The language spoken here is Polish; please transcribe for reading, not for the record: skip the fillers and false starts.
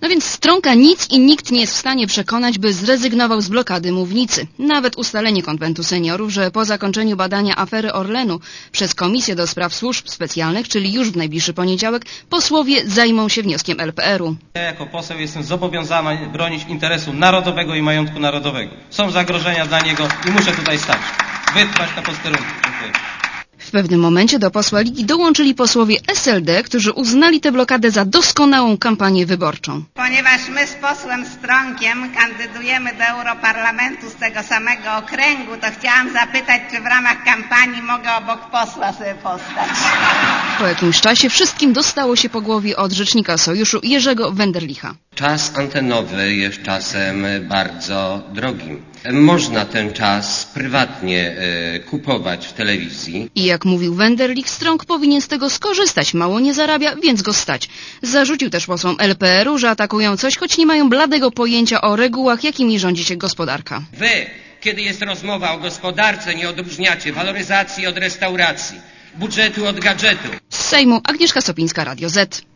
No więc Strąka nic i nikt nie jest w stanie przekonać, by zrezygnował z blokady mównicy. Nawet ustalenie Konwentu Seniorów, że po zakończeniu badania afery Orlenu przez Komisję do Spraw Służb Specjalnych, czyli już w najbliższy poniedziałek, posłowie zajmą się wnioskiem LPR-u. Ja jako poseł jestem zobowiązany bronić interesu narodowego i majątku narodowego. Są zagrożenia dla niego i muszę tutaj stać. Wytrwać na posterunku. Dziękuję. W pewnym momencie do posła Ligi dołączyli posłowie SLD, którzy uznali tę blokadę za doskonałą kampanię wyborczą. Ponieważ my z posłem Strąkiem kandydujemy do Europarlamentu z tego samego okręgu, to chciałam zapytać, czy w ramach kampanii mogę obok posła sobie postać. Po jakimś czasie wszystkim dostało się po głowie od rzecznika sojuszu Jerzego Wenderlicha. Czas antenowy jest czasem bardzo drogim. Można ten czas prywatnie kupować w telewizji. I jak mówił Wenderlich, Strąk powinien z tego skorzystać. Mało nie zarabia, więc go stać. Zarzucił też posłom LPR-u, że atakują coś, choć nie mają bladego pojęcia o regułach, jakimi rządzi się gospodarka. Wy, kiedy jest rozmowa o gospodarce, nie odróżniacie waloryzacji od restauracji, budżetu od gadżetu. Z Sejmu Agnieszka Sopińska, Radio Z.